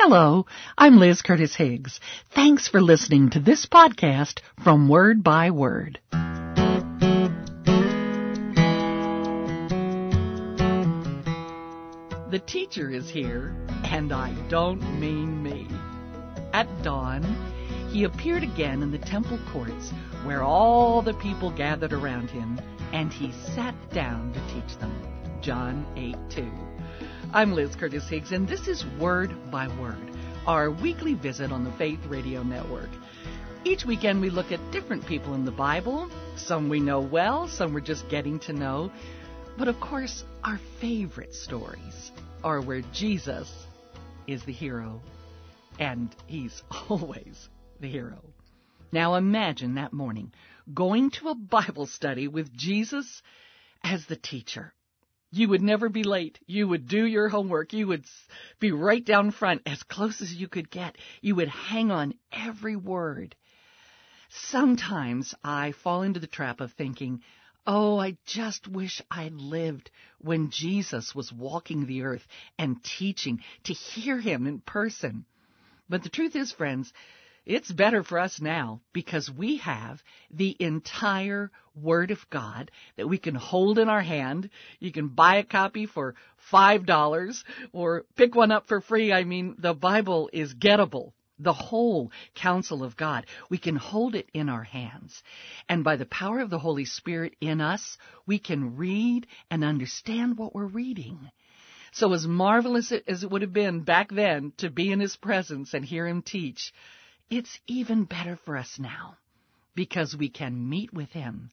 Hello, I'm Liz Curtis Higgs. Thanks for listening to this podcast from Word by Word. The teacher is here, and I don't mean me. At dawn, he appeared again in the temple courts where all the people gathered around him, and he sat down to teach them. John 8:2. I'm Liz Curtis Higgs, and this is Word by Word, our weekly visit on the Faith Radio Network. Each weekend we look at different people in the Bible. Some we know well, some we're just getting to know. But of course, our favorite stories are where Jesus is the hero, and he's always the hero. Now imagine that morning, going to a Bible study with Jesus as the teacher. You would never be late. You would do your homework. You would be right down front as close as you could get. You would hang on every word. Sometimes I fall into the trap of thinking, oh, I just wish I'd lived when Jesus was walking the earth and teaching, to hear him in person. But the truth is, friends, it's better for us now because we have the entire Word of God that we can hold in our hand. You can buy a copy for $5 or pick one up for free. I mean, the Bible is gettable. The whole counsel of God. We can hold it in our hands. And by the power of the Holy Spirit in us, we can read and understand what we're reading. So as marvelous as it would have been back then to be in his presence and hear him teach, it's even better for us now because we can meet with him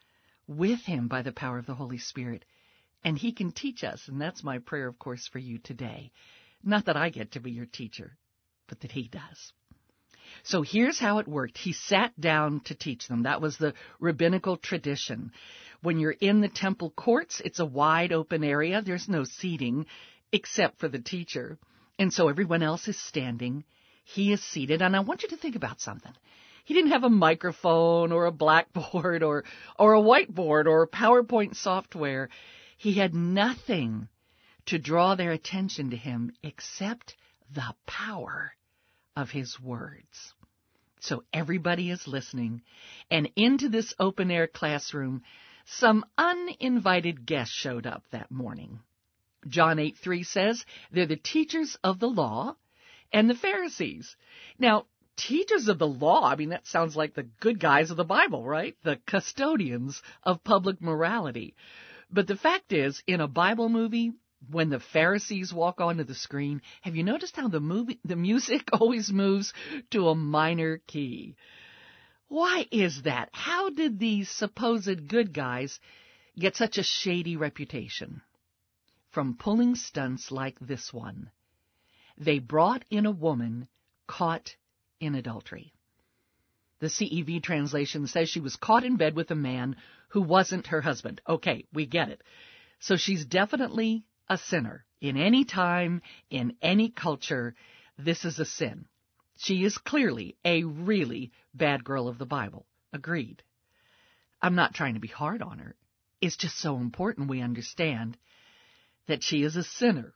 by the power of the Holy Spirit, and he can teach us. And that's my prayer, of course, for you today. Not that I get to be your teacher, but that he does. So here's how it worked. He sat down to teach them. That was the rabbinical tradition. When you're in the temple courts, it's a wide open area. There's no seating except for the teacher. And so everyone else is standing. He is seated. And I want you to think about something. He didn't have a microphone or a blackboard or a whiteboard or PowerPoint software. He had nothing to draw their attention to him except the power of his words. So everybody is listening, and into this open-air classroom, some uninvited guests showed up that morning. John 8:3 says they're the teachers of the law and the Pharisees. Now, teachers of the law, I mean, that sounds like the good guys of the Bible, right? The custodians of public morality. But the fact is, in a Bible movie, when the Pharisees walk onto the screen, have you noticed how the music always moves to a minor key? Why is that? How did these supposed good guys get such a shady reputation? From pulling stunts like this one. They brought in a woman caught in adultery. The CEV translation says she was caught in bed with a man who wasn't her husband. Okay, we get it. So she's definitely a sinner. In any time, in any culture, this is a sin. She is clearly a really bad girl of the Bible. Agreed. I'm not trying to be hard on her. It's just so important we understand that she is a sinner.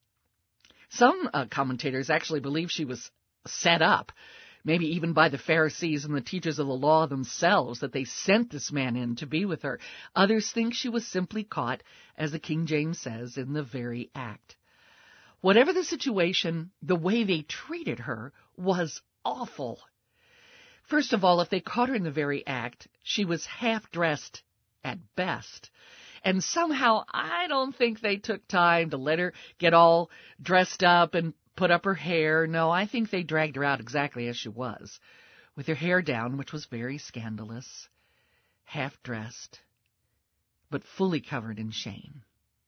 Some commentators actually believe she was set up, maybe even by the Pharisees and the teachers of the law themselves, that they sent this man in to be with her. Others think she was simply caught, as the King James says, in the very act. Whatever the situation, the way they treated her was awful. First of all, if they caught her in the very act, she was half-dressed at best. And somehow, I don't think they took time to let her get all dressed up and put up her hair. No, I think they dragged her out exactly as she was, with her hair down, which was very scandalous, half-dressed, but fully covered in shame.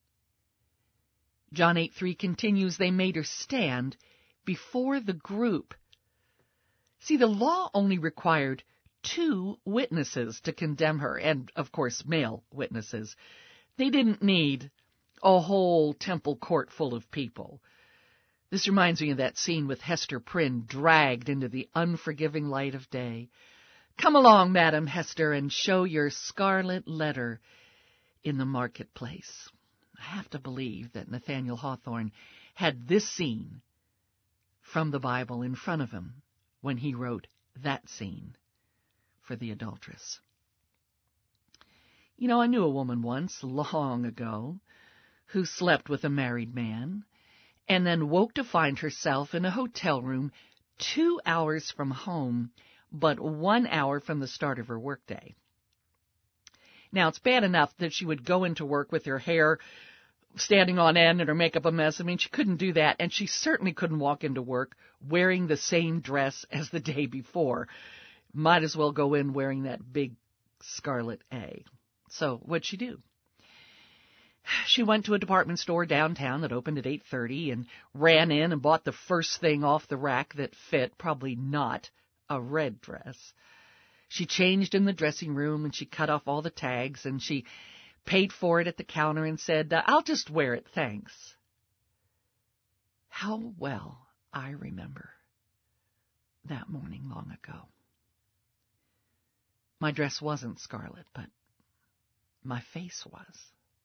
John 8:3 continues, they made her stand before the group. See, the law only required 2 witnesses to condemn her, and, of course, male witnesses. They didn't need a whole temple court full of people. This reminds me of that scene with Hester Prynne dragged into the unforgiving light of day. Come along, Madam Hester, and show your scarlet letter in the marketplace. I have to believe that Nathaniel Hawthorne had this scene from the Bible in front of him when he wrote that scene for the adulteress. You know, I knew a woman once, long ago, who slept with a married man and then woke to find herself in a hotel room 2 hours from home, but 1 hour from the start of her workday. Now, it's bad enough that she would go into work with her hair standing on end and her makeup a mess. I mean, she couldn't do that, and she certainly couldn't walk into work wearing the same dress as the day before. Might as well go in wearing that big scarlet A. So what'd she do? She went to a department store downtown that opened at 8:30 and ran in and bought the first thing off the rack that fit, probably not a red dress. She changed in the dressing room and she cut off all the tags and she paid for it at the counter and said, "I'll just wear it, thanks." How well I remember that morning long ago. My dress wasn't scarlet, but my face was.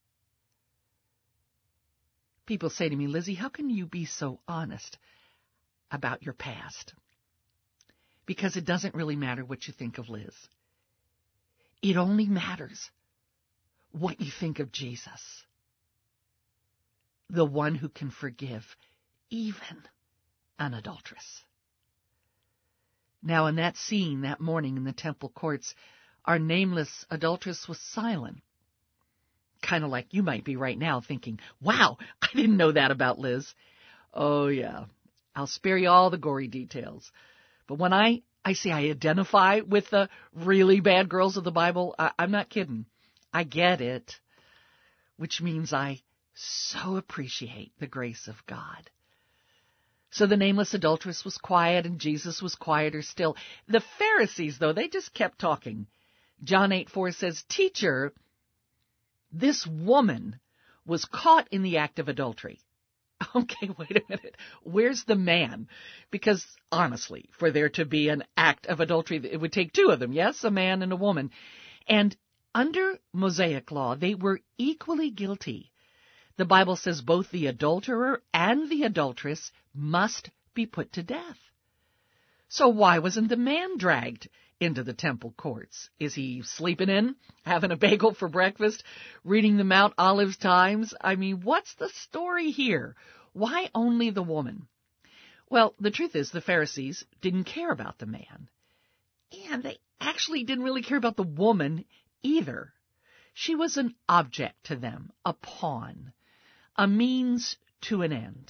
People say to me, "Lizzie, how can you be so honest about your past?" Because it doesn't really matter what you think of Liz. It only matters what you think of Jesus, the one who can forgive even an adulteress. Now, in that scene that morning in the temple courts, our nameless adulteress was silent. Kind of like you might be right now thinking, "Wow, I didn't know that about Liz." Oh, yeah. I'll spare you all the gory details. But when I say I identify with the really bad girls of the Bible, I'm not kidding. I get it, which means I so appreciate the grace of God. So the nameless adulteress was quiet, and Jesus was quieter still. The Pharisees, though, they just kept talking. John 8:4 says, "Teacher, this woman was caught in the act of adultery." Okay, wait a minute. Where's the man? Because, honestly, for there to be an act of adultery, it would take two of them, yes, a man and a woman. And under Mosaic law, they were equally guilty. The Bible says both the adulterer and the adulteress must be put to death. So why wasn't the man dragged into the temple courts? Is he sleeping in, having a bagel for breakfast, reading the Mount Olives Times? I mean, what's the story here? Why only the woman? Well, the truth is the Pharisees didn't care about the man. And they actually didn't really care about the woman either. She was an object to them, a pawn, a means to an end.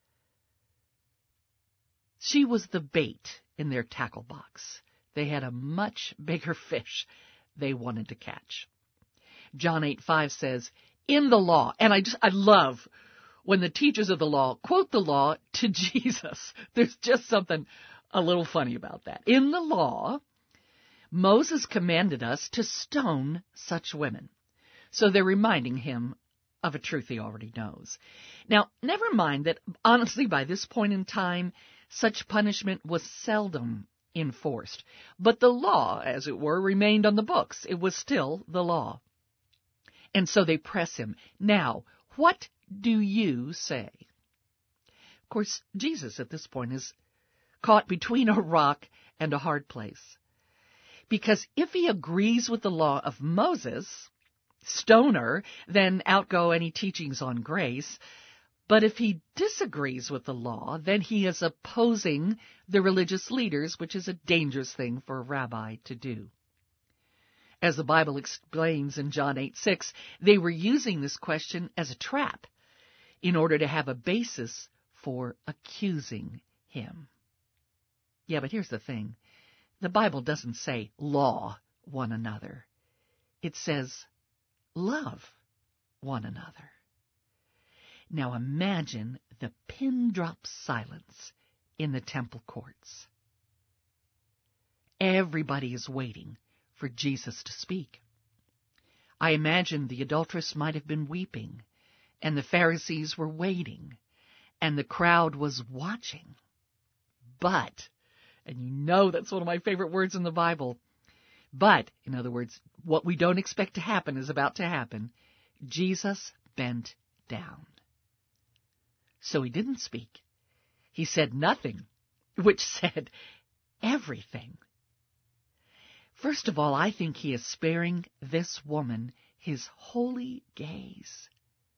She was the bait in their tackle box. They had a much bigger fish they wanted to catch. John 8:5 says, "In the law," and I love when the teachers of the law quote the law to Jesus. There's just something a little funny about that. "In the law, Moses commanded us to stone such women." So they're reminding him of a truth he already knows. Now, never mind that, honestly, by this point in time, such punishment was seldom enforced. But the law, as it were, remained on the books. It was still the law. And so they press him. "Now, what do you say?" Of course, Jesus at this point is caught between a rock and a hard place. Because if he agrees with the law of Moses, stone her, then outgo any teachings on grace. But if he disagrees with the law, then he is opposing the religious leaders, which is a dangerous thing for a rabbi to do. As the Bible explains in John 8:6, they were using this question as a trap in order to have a basis for accusing him. Yeah, but here's the thing. The Bible doesn't say law one another. It says love one another. Now imagine the pin-drop silence in the temple courts. Everybody is waiting for Jesus to speak. I imagine the adulteress might have been weeping, and the Pharisees were waiting, and the crowd was watching. But, and you know that's one of my favorite words in the Bible, but, in other words, what we don't expect to happen is about to happen. Jesus bent down. So he didn't speak. he said nothing, which said everything. First of all, I think he is sparing this woman his holy gaze.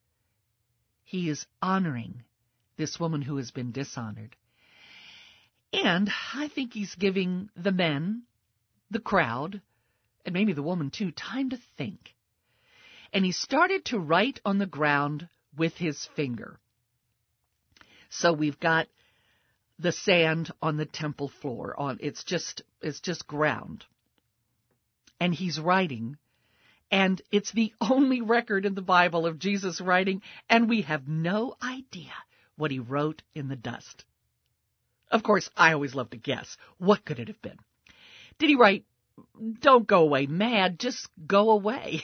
He is honoring this woman who has been dishonored. And I think he's giving the men, the crowd, and maybe the woman too, time to think. And he started to write on the ground with his finger. So we've got the sand on the temple floor. It's just ground. And he's writing. And it's the only record in the Bible of Jesus writing, and we have no idea what he wrote in the dust. Of course, I always love to guess. What could it have been? Did he write, "Don't go away mad, just go away"?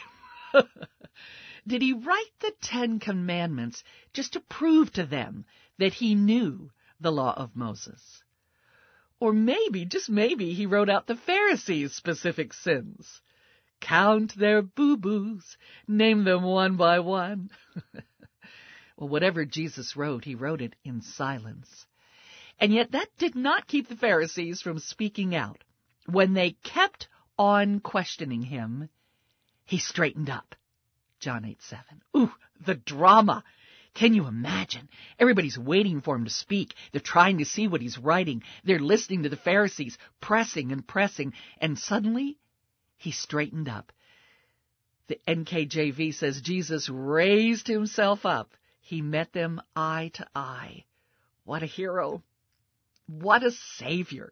Did he write the 10 Commandments just to prove to them that he knew the law of Moses? Or maybe, just maybe, he wrote out the Pharisees' specific sins. Count their boo-boos, name them one by one. Well, whatever Jesus wrote, he wrote it in silence. And yet that did not keep the Pharisees from speaking out. When they kept on questioning him, he straightened up. John 8:7. Ooh, the drama. Can you imagine? Everybody's waiting for him to speak. They're trying to see what he's writing. They're listening to the Pharisees, pressing and pressing. And suddenly, he straightened up. The NKJV says Jesus raised himself up. He met them eye to eye. What a hero. What a savior.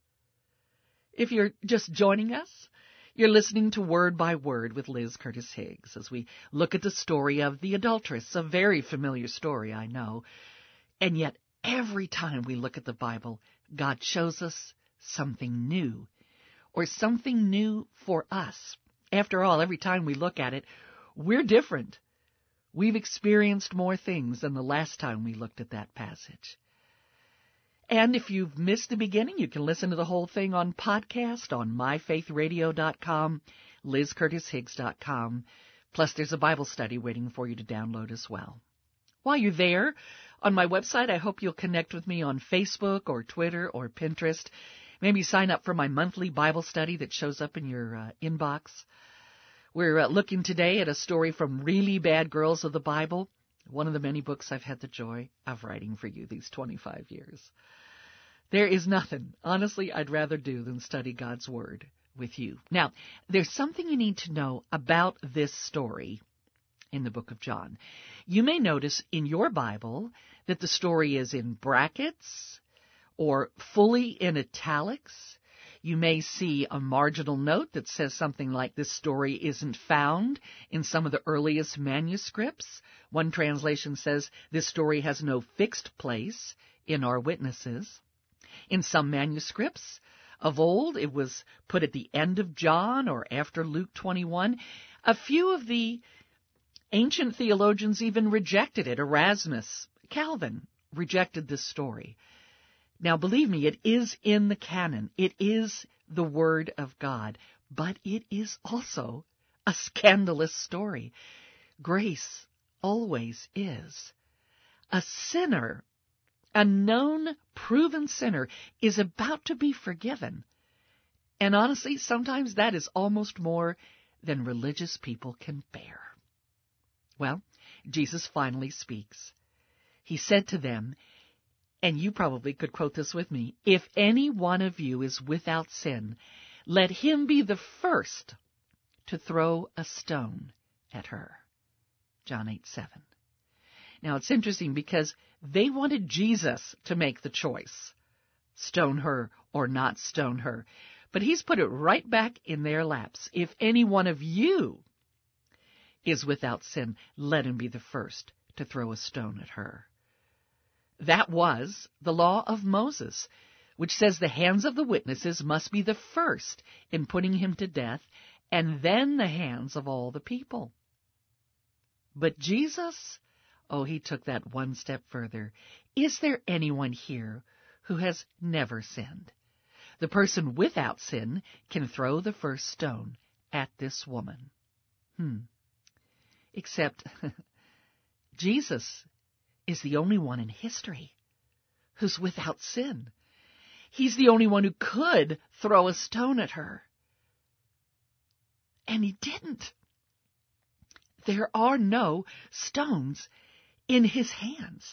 If you're just joining us, you're listening to Word by Word with Liz Curtis Higgs as we look at the story of the adulteress, a very familiar story, I know. And yet, every time we look at the Bible, God shows us something new, or something new for us. After all, every time we look at it, we're different. We've experienced more things than the last time we looked at that passage. And if you've missed the beginning, you can listen to the whole thing on podcast on myfaithradio.com, lizcurtishiggs.com. Plus, there's a Bible study waiting for you to download as well. While you're there, on my website, I hope you'll connect with me on Facebook or Twitter or Pinterest. Maybe sign up for my monthly Bible study that shows up in your inbox. We're looking today at a story from Really Bad Girls of the Bible, one of the many books I've had the joy of writing for you these 25 years. There is nothing, honestly, I'd rather do than study God's Word with you. Now, there's something you need to know about this story in the book of John. You may notice in your Bible that the story is in brackets or fully in italics. You may see a marginal note that says something like, "This story isn't found in some of the earliest manuscripts." One translation says, "This story has no fixed place in our witnesses." In some manuscripts of old, it was put at the end of John or after Luke 21. A few of the ancient theologians even rejected it. Erasmus, Calvin rejected this story. Now, believe me, it is in the canon. It is the Word of God. But it is also a scandalous story. Grace always is. A sinner, a known, proven sinner, is about to be forgiven. And honestly, sometimes that is almost more than religious people can bear. Well, Jesus finally speaks. He said to them, and you probably could quote this with me, "If any one of you is without sin, let him be the first to throw a stone at her." John 8:7. Now, it's interesting because they wanted Jesus to make the choice, stone her or not stone her. But he's put it right back in their laps. If any one of you is without sin, let him be the first to throw a stone at her. That was the law of Moses, which says the hands of the witnesses must be the first in putting him to death, and then the hands of all the people. But Jesus, he took that one step further. Is there anyone here who has never sinned? The person without sin can throw the first stone at this woman. Except Jesus is the only one in history who's without sin. He's the only one who could throw a stone at her. And he didn't. There are no stones in his hands.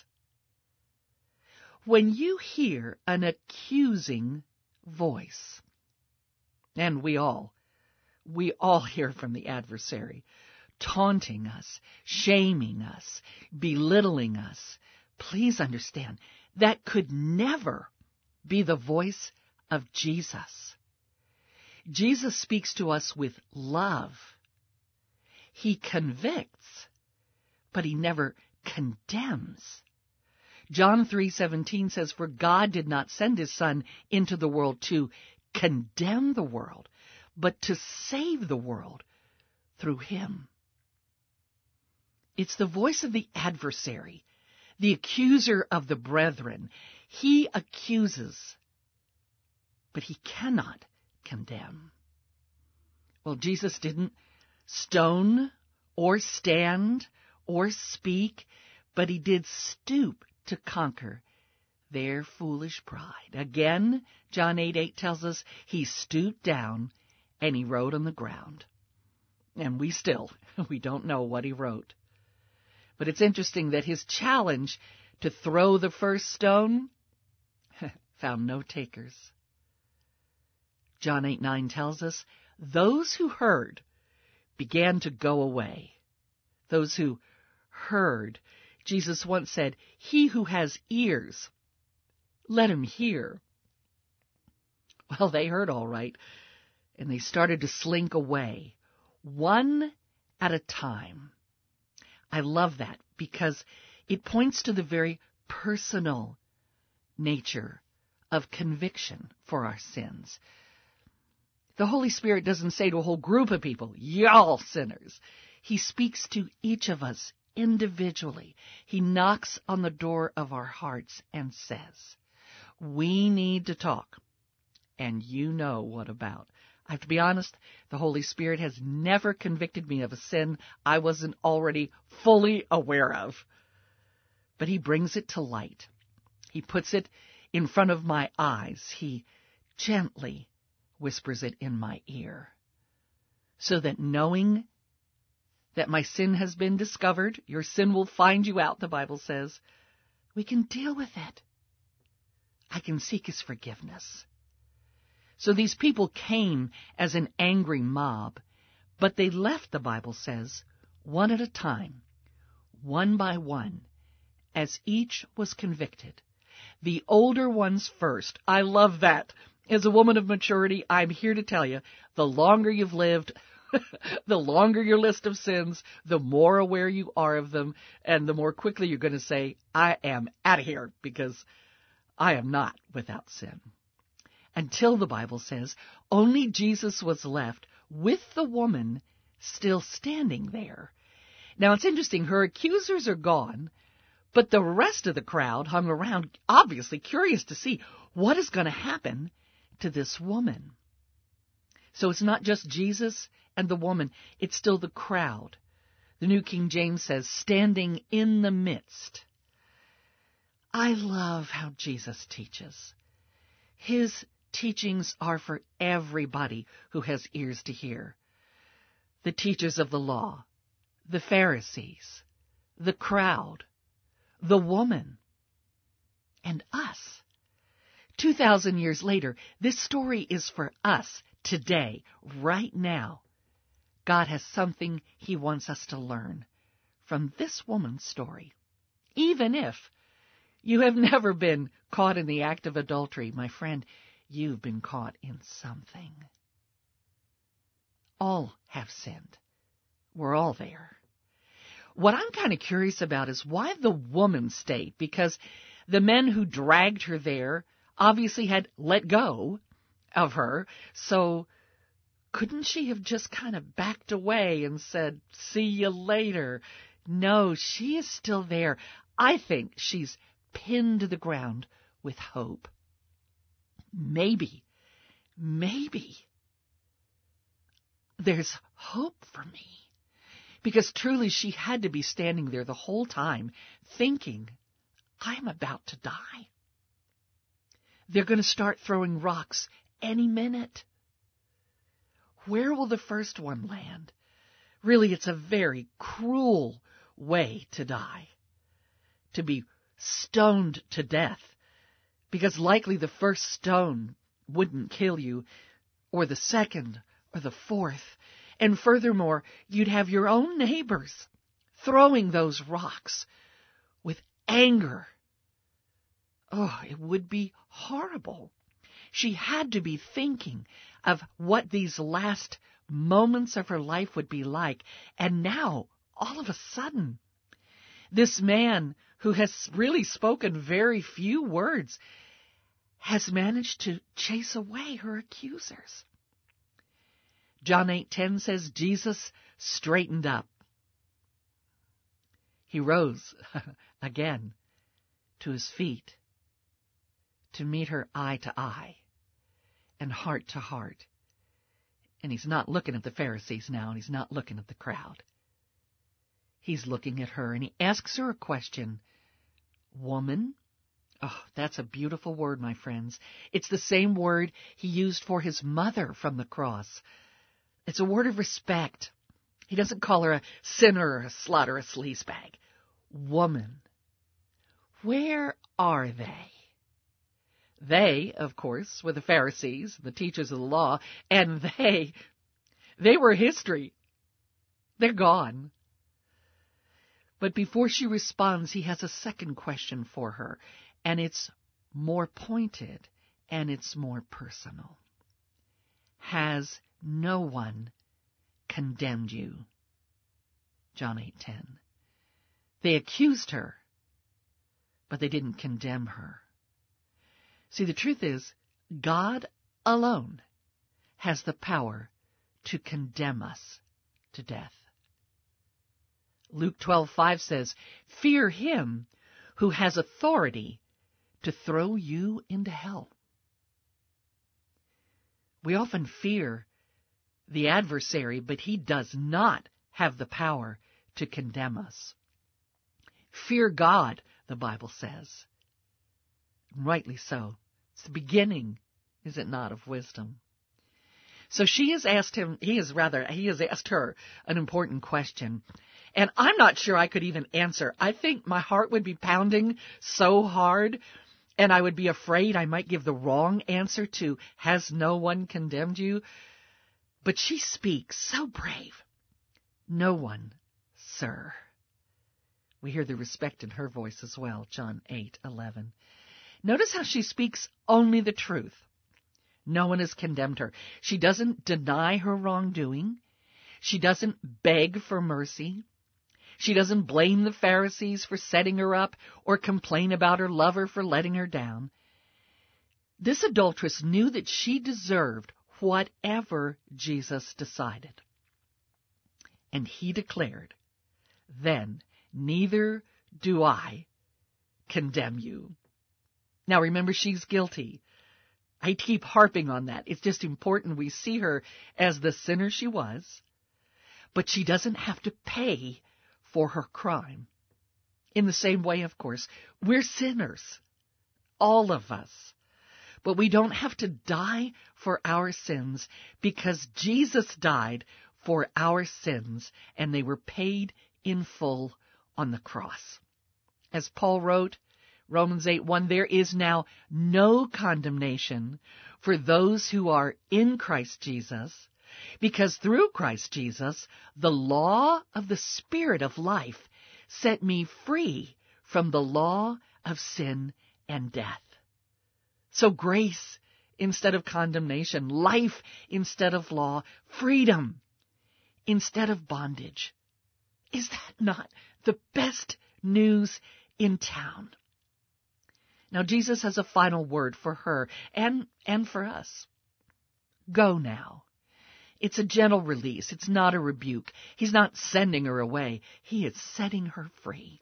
When you hear an accusing voice, and we all hear from the adversary, taunting us, shaming us, belittling us, please understand, that could never be the voice of Jesus. Jesus speaks to us with love. He convicts, but he never condemns. John 3:17 says, "For God did not send his Son into the world to condemn the world, but to save the world through him." It's the voice of the adversary, the accuser of the brethren. He accuses, but he cannot condemn. Well, Jesus didn't stone or stand or speak, but he did stoop to conquer their foolish pride. Again, John 8:8 tells us he stooped down and he wrote on the ground. And we don't know what he wrote. But it's interesting that his challenge to throw the first stone found no takers. John 8:9 tells us, those who heard began to go away. Those who heard. Jesus once said, "He who has ears, let him hear." Well, they heard all right, and they started to slink away, one at a time. I love that because it points to the very personal nature of conviction for our sins. The Holy Spirit doesn't say to a whole group of people, "Y'all sinners." He speaks to each of us individually. He knocks on the door of our hearts and says, "We need to talk." And you know what about. I have to be honest, the Holy Spirit has never convicted me of a sin I wasn't already fully aware of. But he brings it to light. He puts it in front of my eyes. He gently whispers it in my ear. So that knowing that my sin has been discovered, your sin will find you out, the Bible says, we can deal with it. I can seek his forgiveness. So these people came as an angry mob, but they left, the Bible says, one at a time, one by one, as each was convicted. The older ones first. I love that. As a woman of maturity, I'm here to tell you, the longer you've lived, the longer your list of sins, the more aware you are of them, and the more quickly you're going to say, I am out of here, because I am not without sin. Until, the Bible says, only Jesus was left with the woman still standing there. Now, it's interesting, her accusers are gone, but the rest of the crowd hung around, obviously curious to see what is going to happen to this woman. So it's not just Jesus and the woman, it's still the crowd. The New King James says, standing in the midst. I love how Jesus teaches. His teachings are for everybody who has ears to hear. The teachers of the law, the Pharisees, the crowd, the woman, and us. 2,000 years later, this story is for us today, right now. God has something he wants us to learn from this woman's story. Even if you have never been caught in the act of adultery, my friend, you've been caught in something. All have sinned. We're all there. What I'm kind of curious about is why the woman stayed, because the men who dragged her there obviously had let go of her, so couldn't she have just kind of backed away and said, see you later? No, she is still there. I think she's pinned to the ground with hope. Maybe there's hope for me. Because truly she had to be standing there the whole time thinking, I'm about to die. They're going to start throwing rocks any minute. Where will the first one land? Really, it's a very cruel way to die. To be stoned to death. Because likely the first stone wouldn't kill you, or the second, or the fourth. And furthermore, you'd have your own neighbors throwing those rocks with anger. Oh, it would be horrible. She had to be thinking of what these last moments of her life would be like. And now, all of a sudden, this man who has really spoken very few words has managed to chase away her accusers. John 8:10 says Jesus straightened up. He rose again to his feet to meet her eye to eye and heart to heart. And he's not looking at the Pharisees now, and he's not looking at the crowd. He's looking at her, and he asks her a question. Woman? Oh, that's a beautiful word, my friends. It's the same word he used for his mother from the cross. It's a word of respect. He doesn't call her a sinner or a slut or a sleazebag. Woman. Where are they? They, of course, were the Pharisees, the teachers of the law, and they were history. They're gone. But before she responds, he has a second question for her, and it's more pointed and it's more personal. Has no one condemned you? John 8:10. They accused her, but they didn't condemn her. See, the truth is, God alone has the power to condemn us to death. Luke 12:5 says, "Fear him who has authority to throw you into hell." We often fear the adversary, but he does not have the power to condemn us. Fear God, the Bible says. Rightly so. It's the beginning, is it not, of wisdom? So he has asked her an important question. And I'm not sure I could even answer. I think my heart would be pounding so hard, and I would be afraid I might give the wrong answer to, has no one condemned you? But she speaks so brave. No one, sir. We hear the respect in her voice as well, John 8:11. Notice how she speaks only the truth. No one has condemned her. She doesn't deny her wrongdoing. She doesn't beg for mercy. She doesn't blame the Pharisees for setting her up or complain about her lover for letting her down. This adulteress knew that she deserved whatever Jesus decided. And he declared, "Then neither do I condemn you." Now remember, she's guilty. I keep harping on that. It's just important we see her as the sinner she was, but she doesn't have to pay for her crime. In the same way, of course, we're sinners, all of us. But we don't have to die for our sins because Jesus died for our sins, and they were paid in full on the cross. As Paul wrote, Romans 8:1, "There is now no condemnation for those who are in Christ Jesus, because through Christ Jesus, the law of the Spirit of life set me free from the law of sin and death." So grace instead of condemnation, life instead of law, freedom instead of bondage. Is that not the best news in town? Now, Jesus has a final word for her and for us. Go now. It's a gentle release. It's not a rebuke. He's not sending her away. He is setting her free.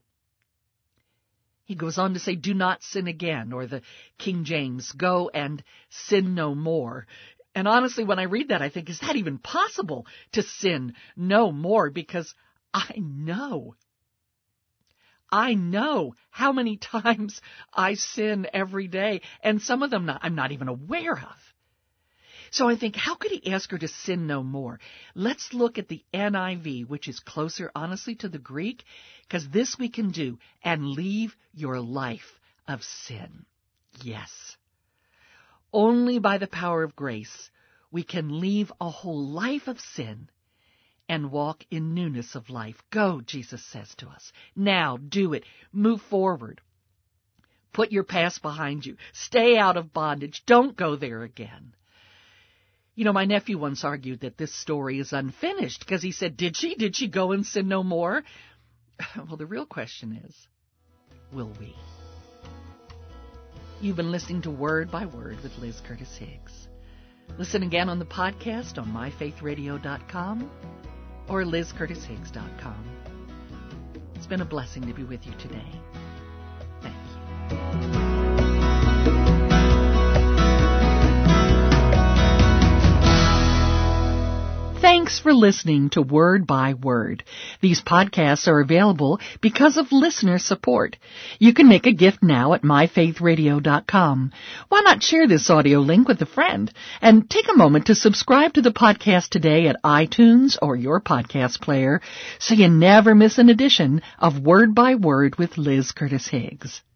He goes on to say, "Do not sin again," or the King James, "Go and sin no more." And honestly, when I read that, I think, is that even possible to sin no more? Because I know I know how many times I sin every day, and some of them I'm not even aware of. So I think, how could he ask her to sin no more? Let's look at the NIV, which is closer, honestly, to the Greek, because this we can do, and leave your life of sin. Yes. Only by the power of grace we can leave a whole life of sin and walk in newness of life. Go, Jesus says to us. Now, do it. Move forward. Put your past behind you. Stay out of bondage. Don't go there again. You know, my nephew once argued that this story is unfinished because he said, did she go and sin no more? Well, the real question is, will we? You've been listening to Word by Word with Liz Curtis Higgs. Listen again on the podcast on myfaithradio.com or lizcurtishiggs.com. It's been a blessing to be with you today. Thank you. Thanks for listening to Word by Word. These podcasts are available because of listener support. You can make a gift now at myfaithradio.com. Why not share this audio link with a friend? And take a moment to subscribe to the podcast today at iTunes or your podcast player so you never miss an edition of Word by Word with Liz Curtis Higgs.